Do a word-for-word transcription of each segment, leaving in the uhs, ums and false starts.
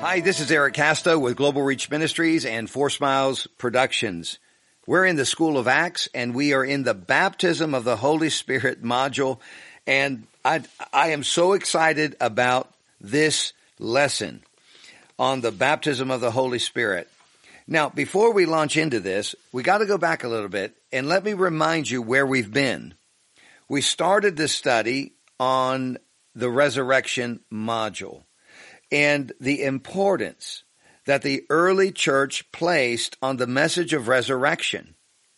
Hi, this is Eric Casto with Global Reach Ministries and Four Smiles Productions. We're in the School of Acts, and we are in the Baptism of the Holy Spirit module, and I, I am so excited about this lesson on the baptism of the Holy Spirit. Now, before we launch into this, we got to go back a little bit, and let me remind you where we've been. We started this study on the resurrection module and the importance that the early church placed on the message of resurrection.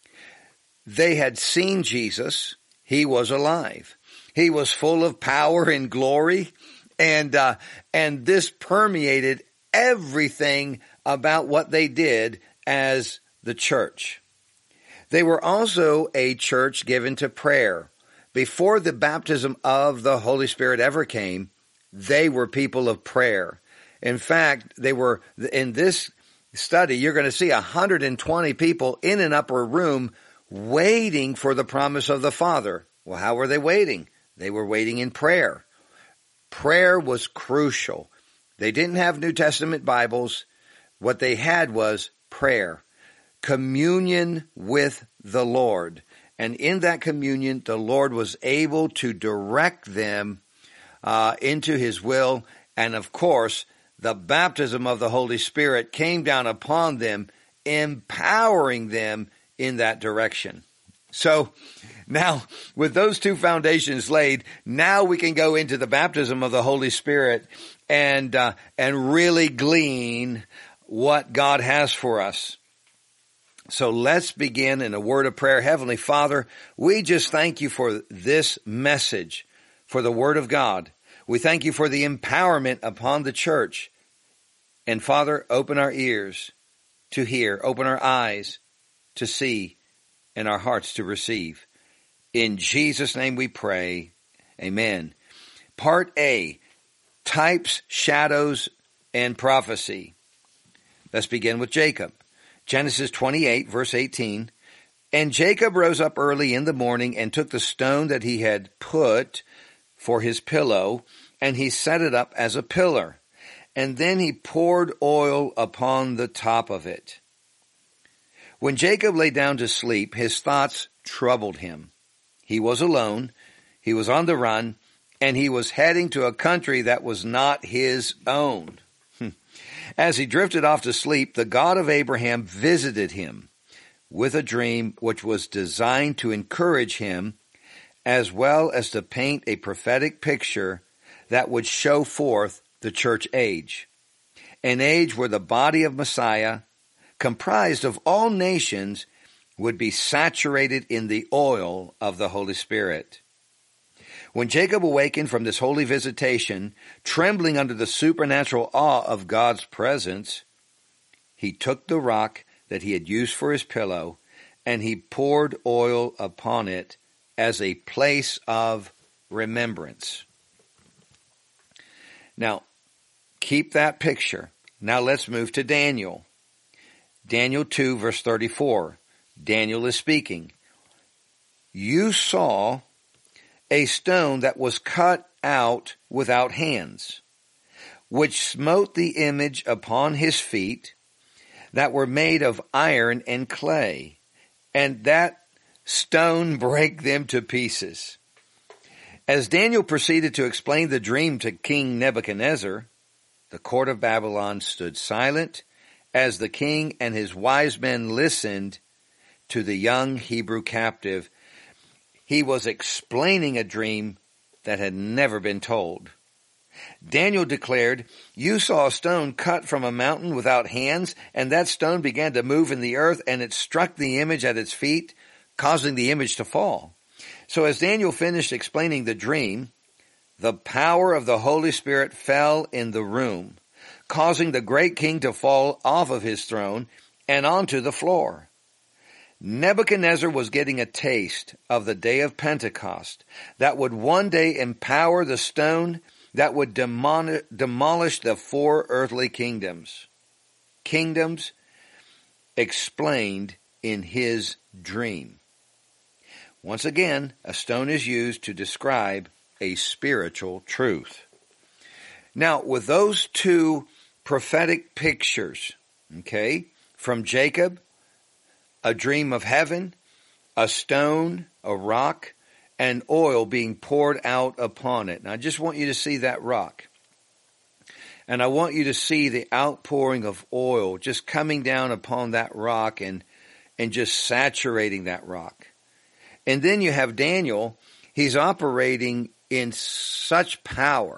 They had seen Jesus. He was alive. He was full of power and glory, and uh, and this permeated everything about what they did as the church. They were also a church given to prayer. Before the baptism of the Holy Spirit ever came, they were people of prayer. In fact, they were, in this study, you're going to see one hundred twenty people in an upper room waiting for the promise of the Father. Well, how were they waiting? They were waiting in prayer. Prayer was crucial. They didn't have New Testament Bibles. What they had was prayer, communion with the Lord. And in that communion, the Lord was able to direct them uh, into His will. And of course, the baptism of the Holy Spirit came down upon them, empowering them in that direction. So now, with those two foundations laid, now we can go into the baptism of the Holy Spirit and uh, and really glean what God has for us. So let's begin in a word of prayer. Heavenly Father, we just thank you for this message, for the Word of God. We thank you for the empowerment upon the church. And Father, open our ears to hear, open our eyes to see, and our hearts to receive. In Jesus' name we pray. Amen. Part A, types, shadows, and prophecy. Let's begin with Jacob. Genesis twenty-eight, verse eighteen. And Jacob rose up early in the morning and took the stone that he had put for his pillow, and he set it up as a pillar. And then he poured oil upon the top of it. When Jacob lay down to sleep, his thoughts troubled him. He was alone, he was on the run, and he was heading to a country that was not his own. As he drifted off to sleep, the God of Abraham visited him with a dream which was designed to encourage him, as well as to paint a prophetic picture that would show forth the church age, an age where the body of Messiah, comprised of all nations, would be saturated in the oil of the Holy Spirit. When Jacob awakened from this holy visitation, trembling under the supernatural awe of God's presence, he took the rock that he had used for his pillow, and he poured oil upon it as a place of remembrance. Now, keep that picture. Now let's move to Daniel. Daniel two, verse thirty-four. Daniel is speaking. You saw a stone that was cut out without hands, which smote the image upon his feet, that were made of iron and clay, and that stone brake them to pieces. As Daniel proceeded to explain the dream to King Nebuchadnezzar, the court of Babylon stood silent as the king and his wise men listened to the young Hebrew captive. He was explaining a dream that had never been told. Daniel declared, you saw a stone cut from a mountain without hands, and that stone began to move in the earth, and it struck the image at its feet, causing the image to fall. So as Daniel finished explaining the dream, the power of the Holy Spirit fell in the room, causing the great king to fall off of his throne and onto the floor. Nebuchadnezzar was getting a taste of the day of Pentecost that would one day empower the stone that would demon- demolish the four earthly kingdoms. Kingdoms explained in his dream. Once again, a stone is used to describe a spiritual truth. Now, with those two prophetic pictures, okay, from Jacob, a dream of heaven, a stone, a rock, and oil being poured out upon it. And I just want you to see that rock. And I want you to see the outpouring of oil just coming down upon that rock and, and just saturating that rock. And then you have Daniel. He's operating in such power.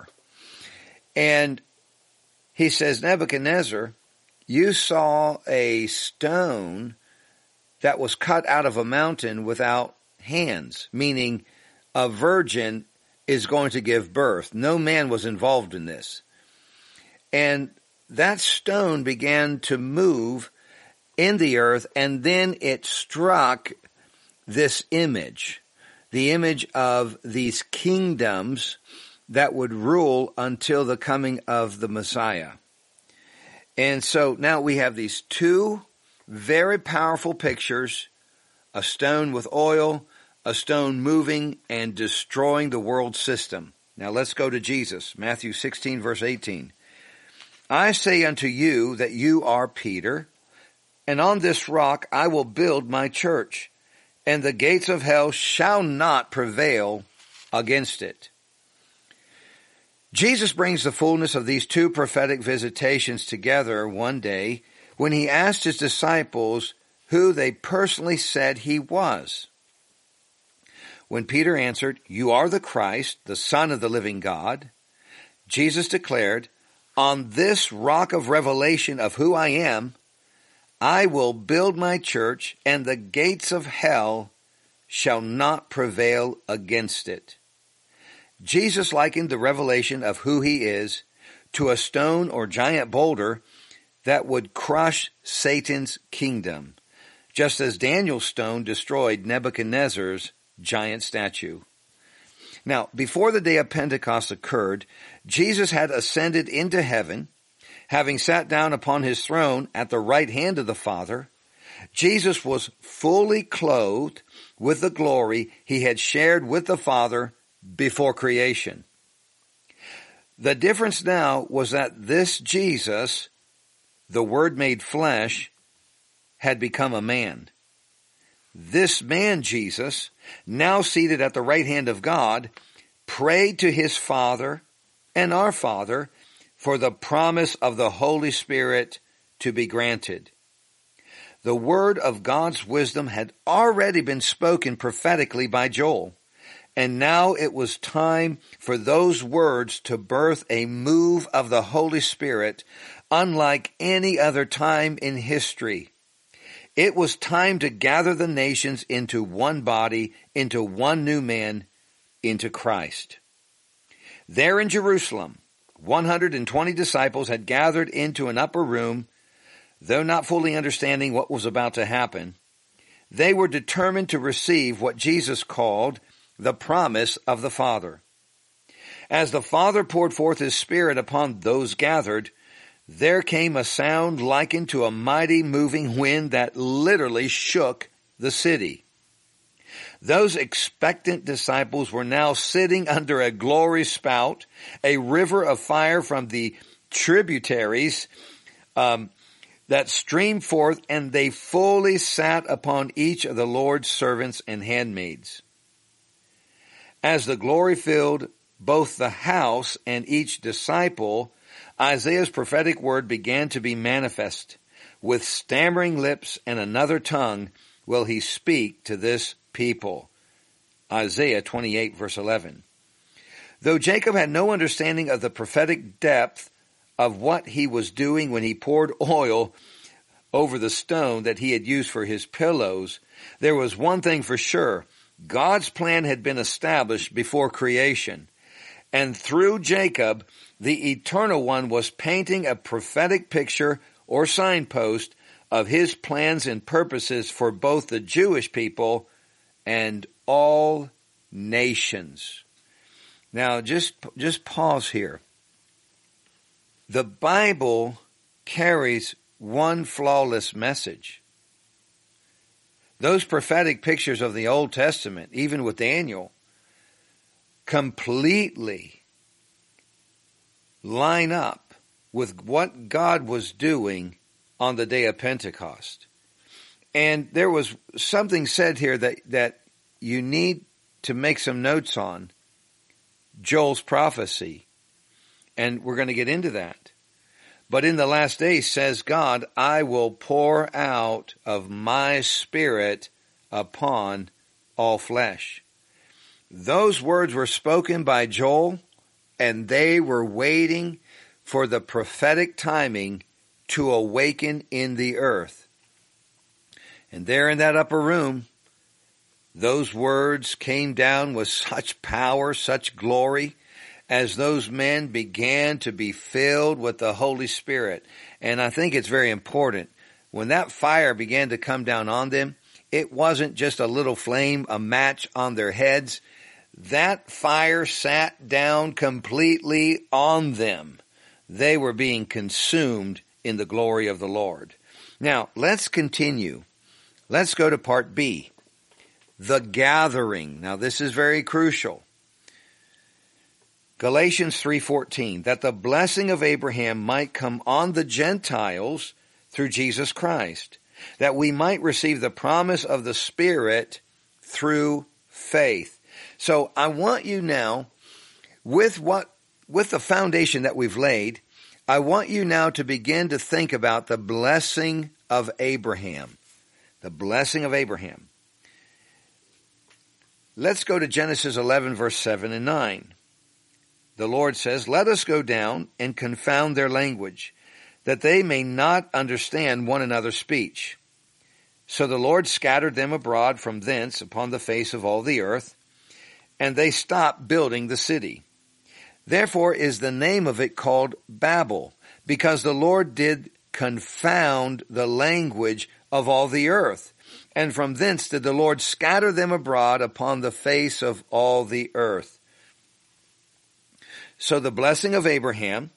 And he says, Nebuchadnezzar, you saw a stone that was cut out of a mountain without hands, meaning a virgin is going to give birth. No man was involved in this. And that stone began to move in the earth, and then it struck this image, the image of these kingdoms that would rule until the coming of the Messiah. And so now we have these two very powerful pictures, a stone with oil, a stone moving and destroying the world system. Now let's go to Jesus, Matthew sixteen, verse eighteen. I say unto you that you are Peter, and on this rock I will build my church, and the gates of hell shall not prevail against it. Jesus brings the fullness of these two prophetic visitations together one day when he asked his disciples who they personally said he was. When Peter answered, "You are the Christ, the Son of the living God," Jesus declared, "On this rock of revelation of who I am, I will build my church, and the gates of hell shall not prevail against it." Jesus likened the revelation of who he is to a stone or giant boulder that would crush Satan's kingdom, just as Daniel's stone destroyed Nebuchadnezzar's giant statue. Now, before the day of Pentecost occurred, Jesus had ascended into heaven, having sat down upon his throne at the right hand of the Father. Jesus was fully clothed with the glory he had shared with the Father before creation. The difference now was that this Jesus, the Word made flesh, had become a man. This man, Jesus, now seated at the right hand of God, prayed to his Father and our Father for the promise of the Holy Spirit to be granted. The word of God's wisdom had already been spoken prophetically by Joel, and now it was time for those words to birth a move of the Holy Spirit unlike any other time in history. It was time to gather the nations into one body, into one new man, into Christ. There in Jerusalem, one hundred twenty disciples had gathered into an upper room. Though not fully understanding what was about to happen, they were determined to receive what Jesus called the promise of the Father. As the Father poured forth his Spirit upon those gathered, there came a sound likened to a mighty moving wind that literally shook the city. Those expectant disciples were now sitting under a glory spout, a river of fire from the tributaries um, that streamed forth, and they fully sat upon each of the Lord's servants and handmaids. As the glory filled both the house and each disciple, Isaiah's prophetic word began to be manifest. With stammering lips and another tongue will he speak to this people. Isaiah twenty-eight, verse eleven. Though Jacob had no understanding of the prophetic depth of what he was doing when he poured oil over the stone that he had used for his pillows, there was one thing for sure. God's plan had been established before creation, and through Jacob, the Eternal One was painting a prophetic picture or signpost of his plans and purposes for both the Jewish people and all nations. Now, just, just pause here. The Bible carries one flawless message. Those prophetic pictures of the Old Testament, even with Daniel, completely line up with what God was doing on the day of Pentecost. And there was something said here that, that you need to make some notes on. Joel's prophecy. And we're going to get into that. But in the last days, says God, I will pour out of my Spirit upon all flesh. Those words were spoken by Joel, and they were waiting for the prophetic timing to awaken in the earth. And there in that upper room, those words came down with such power, such glory, as those men began to be filled with the Holy Spirit. And I think it's very important. When that fire began to come down on them, it wasn't just a little flame, a match on their heads. That fire sat down completely on them. They were being consumed in the glory of the Lord. Now, let's continue. Let's go to part B. The gathering. Now, this is very crucial. Galatians three fourteen, that the blessing of Abraham might come on the Gentiles through Jesus Christ, that we might receive the promise of the Spirit through faith. So I want you now, with what, with the foundation that we've laid, I want you now to begin to think about the blessing of Abraham. The blessing of Abraham. Let's go to Genesis eleven, verse seven and nine. The Lord says, let us go down and confound their language, that they may not understand one another's speech. So the Lord scattered them abroad from thence upon the face of all the earth, and they stopped building the city. Therefore is the name of it called Babel, because the Lord did confound the language of all the earth. And from thence did the Lord scatter them abroad upon the face of all the earth. So the blessing of Abraham,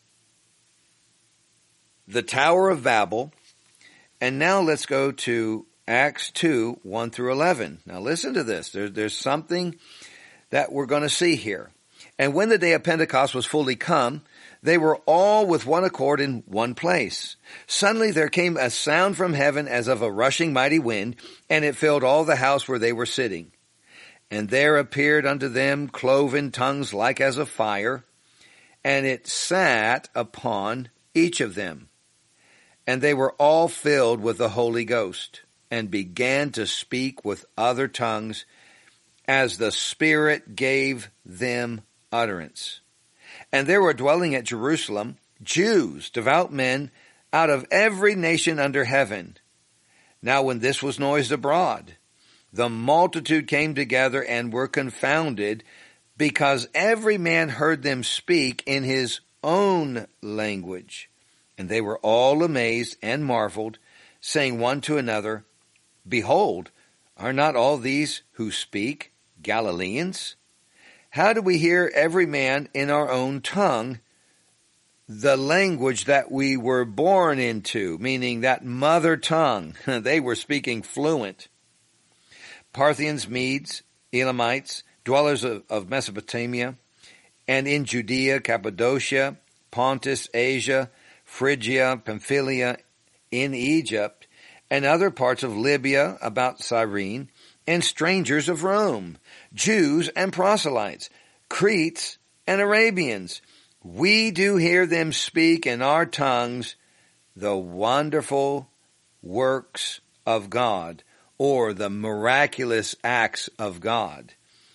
the Tower of Babel, and now let's go to Acts two, one through eleven. Now listen to this. There, there's something that we're going to see here. And when the day of Pentecost was fully come, they were all with one accord in one place. Suddenly there came a sound from heaven as of a rushing mighty wind, and it filled all the house where they were sitting. And there appeared unto them cloven tongues like as of fire, and it sat upon each of them. And they were all filled with the Holy Ghost, and began to speak with other tongues, as the Spirit gave them utterance. And there were dwelling at Jerusalem Jews, devout men, out of every nation under heaven. Now when this was noised abroad, the multitude came together and were confounded, because every man heard them speak in his own language. And they were all amazed and marveled, saying one to another, Behold, are not all these who speak Galileans? How do we hear every man in our own tongue, the language that we were born into, meaning that mother tongue? They were speaking fluent. Parthians, Medes, Elamites, dwellers of, of Mesopotamia, and in Judea, Cappadocia, Pontus, Asia, Phrygia, Pamphylia, in Egypt, and other parts of Libya about Cyrene, and strangers of Rome, Jews and proselytes, Cretes and Arabians. We do hear them speak in our tongues the wonderful works of God, or the miraculous acts of God.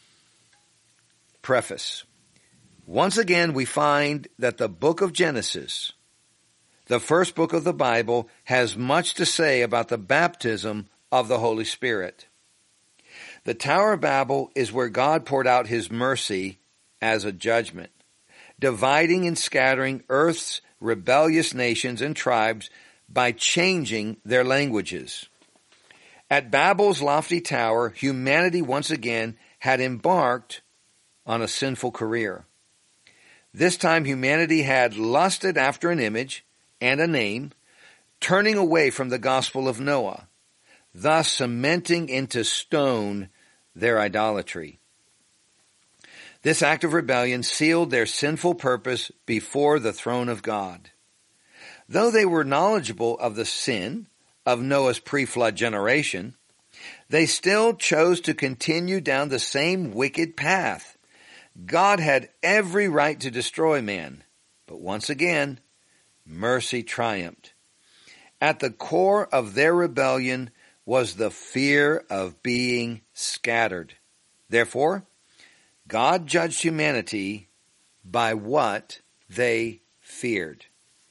Preface. Once again, we find that the book of Genesis, the first book of the Bible, has much to say about the baptism of the Holy Spirit. The Tower of Babel is where God poured out his mercy as a judgment, dividing and scattering earth's rebellious nations and tribes by changing their languages. At Babel's lofty tower, humanity once again had embarked on a sinful career. This time humanity had lusted after an image and a name, turning away from the gospel of Noah, thus cementing into stone their idolatry. This act of rebellion sealed their sinful purpose before the throne of God. Though they were knowledgeable of the sin of Noah's pre-flood generation, they still chose to continue down the same wicked path. God had every right to destroy man, but once again, mercy triumphed. At the core of their rebellion was the fear of being scattered. Therefore, God judged humanity by what they feared.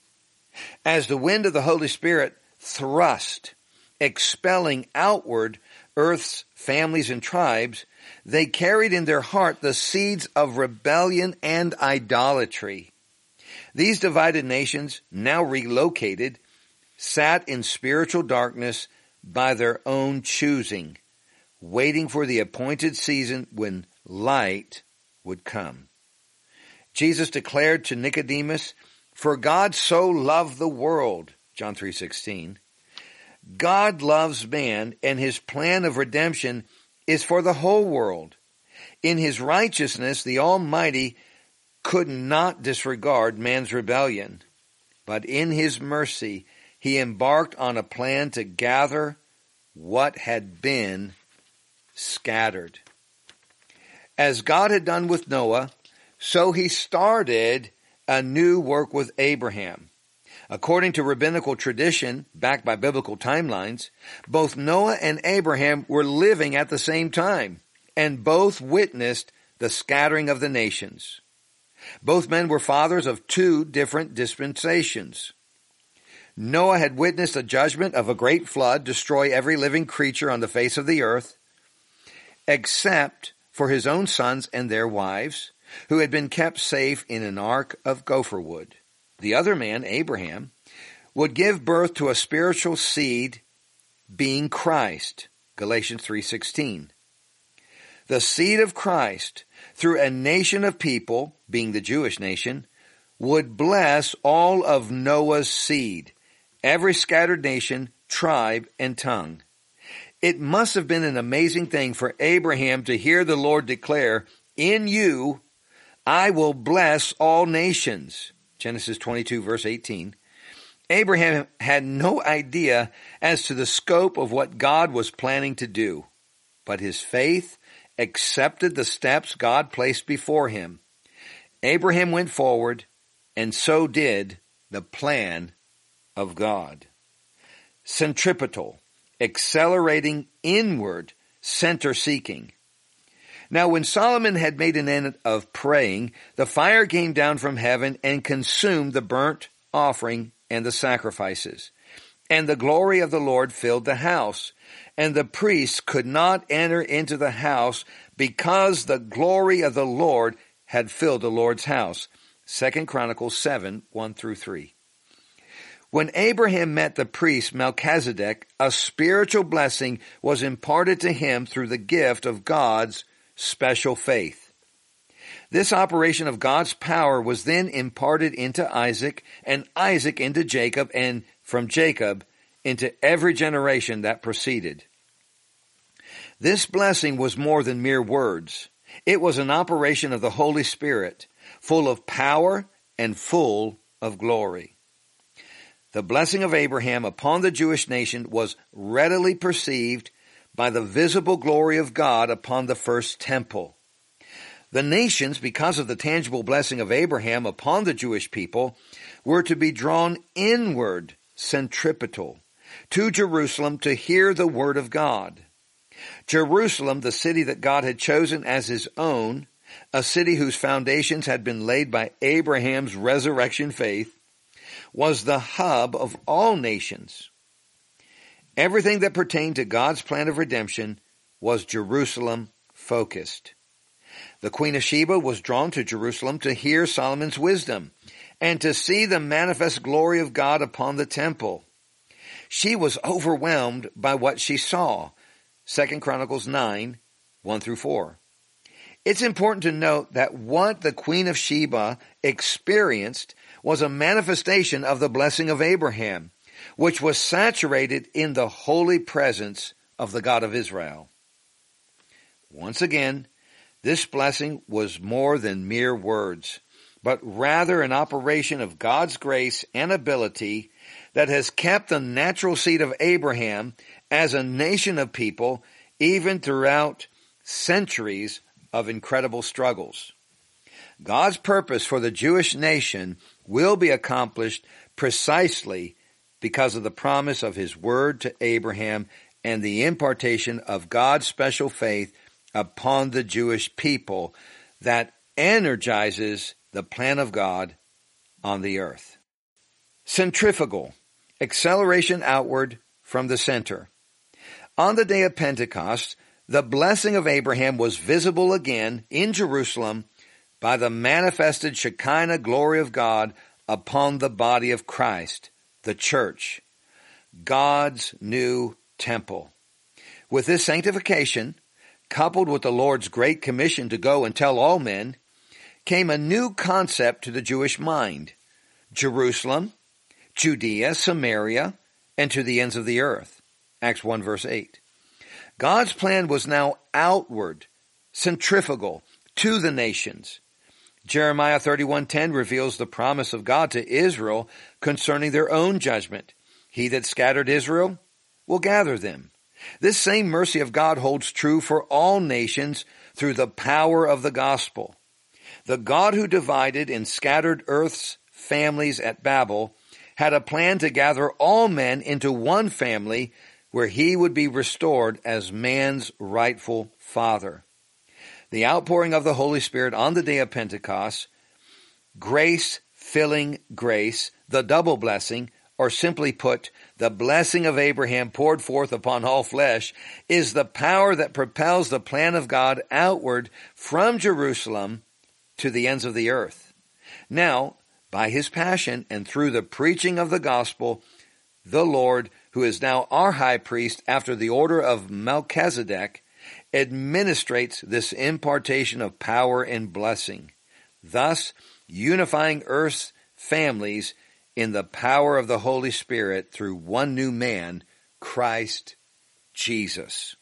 As the wind of the Holy Spirit thrust, expelling outward earth's families and tribes, they carried in their heart the seeds of rebellion and idolatry. These divided nations, now relocated, sat in spiritual darkness by their own choosing, waiting for the appointed season when light would come. Jesus declared to Nicodemus, "For God so loved the world," John three sixteen. God loves man, and his plan of redemption is for the whole world. In his righteousness, the Almighty could not disregard man's rebellion, but in his mercy, he embarked on a plan to gather what had been scattered. As God had done with Noah, so he started a new work with Abraham. According to rabbinical tradition, backed by biblical timelines, both Noah and Abraham were living at the same time, and both witnessed the scattering of the nations. Both men were fathers of two different dispensations. Noah had witnessed the judgment of a great flood destroy every living creature on the face of the earth, except for his own sons and their wives, who had been kept safe in an ark of gopher wood. The other man, Abraham, would give birth to a spiritual seed, being Christ, Galatians three sixteen. The seed of Christ, through a nation of people, being the Jewish nation, would bless all of Noah's seed, every scattered nation, tribe, and tongue. It must have been an amazing thing for Abraham to hear the Lord declare, "In you I will bless all nations." Genesis twenty-two, verse eighteen. Abraham had no idea as to the scope of what God was planning to do, but his faith accepted the steps God placed before him. Abraham went forward, and so did the plan of God. Centripetal, accelerating inward, center-seeking. Now, when Solomon had made an end of praying, the fire came down from heaven and consumed the burnt offering and the sacrifices. And the glory of the Lord filled the house. And the priests could not enter into the house because the glory of the Lord had filled the Lord's house. Second Chronicles seven, one through three. When Abraham met the priest Melchizedek, a spiritual blessing was imparted to him through the gift of God's special faith. This operation of God's power was then imparted into Isaac, and Isaac into Jacob, and from Jacob into every generation that proceeded. This blessing was more than mere words. It was an operation of the Holy Spirit, full of power and full of glory. The blessing of Abraham upon the Jewish nation was readily perceived by the visible glory of God upon the first temple. The nations, because of the tangible blessing of Abraham upon the Jewish people, were to be drawn inward, centripetal, to Jerusalem to hear the word of God. Jerusalem, the city that God had chosen as his own, a city whose foundations had been laid by Abraham's resurrection faith, was the hub of all nations. Everything that pertained to God's plan of redemption was Jerusalem focused. The Queen of Sheba was drawn to Jerusalem to hear Solomon's wisdom and to see the manifest glory of God upon the temple. She was overwhelmed by what she saw. Second Chronicles nine, one through four. It's important to note that what the Queen of Sheba experienced was a manifestation of the blessing of Abraham, which was saturated in the holy presence of the God of Israel. Once again, this blessing was more than mere words, but rather an operation of God's grace and ability that has kept the natural seed of Abraham as a nation of people even throughout centuries of incredible struggles. God's purpose for the Jewish nation will be accomplished precisely because of the promise of his word to Abraham and the impartation of God's special faith upon the Jewish people that energizes the plan of God on the earth. Centrifugal, acceleration outward from the center. On the day of Pentecost, the blessing of Abraham was visible again in Jerusalem by the manifested Shekinah glory of God upon the body of Christ, the church, God's new temple. With this sanctification, coupled with the Lord's great commission to go and tell all men, came a new concept to the Jewish mind: Jerusalem, Judea, Samaria, and to the ends of the earth. Acts one verse eight. God's plan was now outward, centrifugal, to the nations. Jeremiah thirty-one ten reveals the promise of God to Israel concerning their own judgment. He that scattered Israel will gather them. This same mercy of God holds true for all nations through the power of the gospel. The God who divided and scattered earth's families at Babel had a plan to gather all men into one family where he would be restored as man's rightful father. The outpouring of the Holy Spirit on the day of Pentecost, grace-filling grace, the double blessing, or simply put, the blessing of Abraham poured forth upon all flesh, is the power that propels the plan of God outward from Jerusalem to the ends of the earth. Now, by his passion and through the preaching of the gospel, the Lord, who is now our high priest after the order of Melchizedek, administrates this impartation of power and blessing, thus unifying earth's families in the power of the Holy Spirit through one new man, Christ Jesus.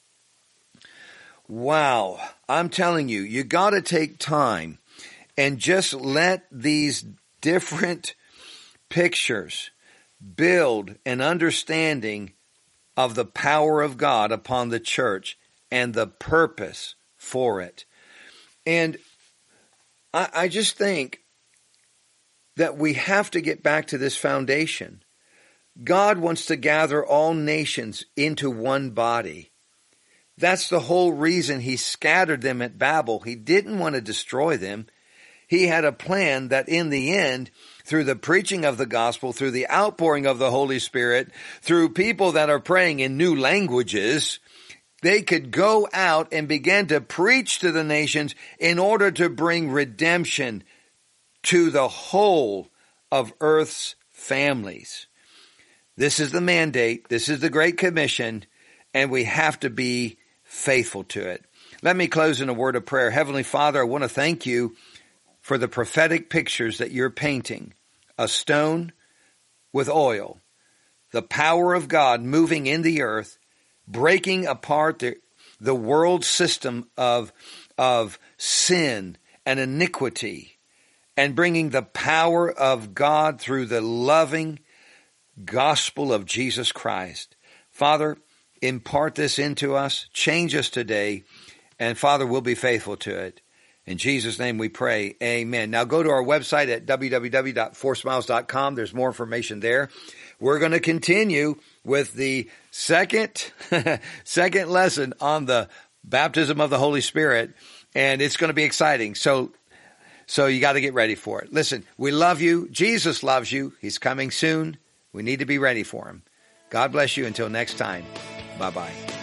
Wow, I'm telling you, you got to take time and just let these different pictures build an understanding of the power of God upon the church and the purpose for it. And I, I just think that we have to get back to this foundation. God wants to gather all nations into one body. That's the whole reason he scattered them at Babel. He didn't want to destroy them. He had a plan that in the end, through the preaching of the gospel, through the outpouring of the Holy Spirit, through people that are praying in new languages, they could go out and begin to preach to the nations in order to bring redemption to the whole of earth's families. This is the mandate. This is the Great Commission, and we have to be faithful to it. Let me close in a word of prayer. Heavenly Father, I want to thank you for the prophetic pictures that you're painting. A stone with oil, the power of God moving in the earth, breaking apart the, the world system of, of sin and iniquity, and bringing the power of God through the loving gospel of Jesus Christ. Father, impart this into us, change us today, and Father, we'll be faithful to it. In Jesus' name we pray, amen. Now go to our website at w w w dot four smiles dot com. There's more information there. We're going to continue with the second, second lesson on the baptism of the Holy Spirit, and it's going to be exciting. So, so you got to get ready for it. Listen, we love you. Jesus loves you. He's coming soon. We need to be ready for him. God bless you until next time. Bye-bye.